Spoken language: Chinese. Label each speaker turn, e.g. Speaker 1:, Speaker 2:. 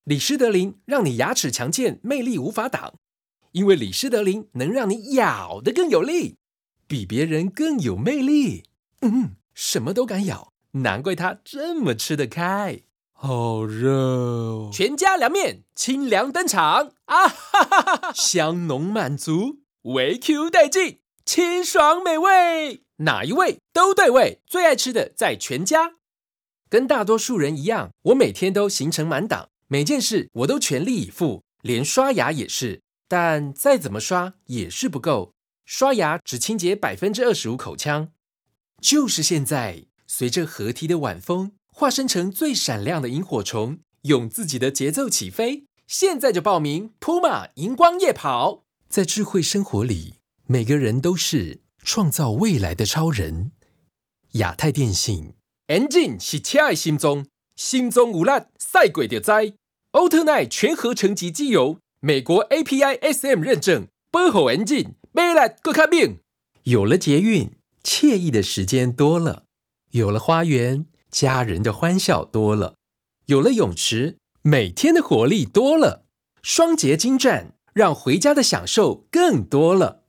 Speaker 1: 李施德林让你牙齿强健，魅力无法挡，因为李施德林能让你咬得更有力，比别人更有魅力。什么都敢咬，难怪他这么吃得开。好热哦！全家凉面清凉登场啊哈哈哈哈！香浓满足，微 Q 带劲，清爽美味，哪一味都对味。最爱吃的在全家。跟大多数人一样，我每天都行程满档，每件事我都全力以赴，连刷牙也是。但再怎么刷也是不够，刷牙只清洁25%口腔。就是现在，随着河堤的晚风，化身成最闪亮的萤火虫，用自己的节奏起飞。现在就报名铺马荧光夜跑。在智慧生活里，每个人都是创造未来的超人。亚太电信 Engine 是车的心脏，心脏有力，赛过就知。欧特奈全合成级机油，美国 API SM 认证，保护 Engine， 买力更较猛。有了捷运，惬意的时间多了；有了花园，家人的欢笑多了；有了泳池，每天的活力多了。双捷精湛，让回家的享受更多了。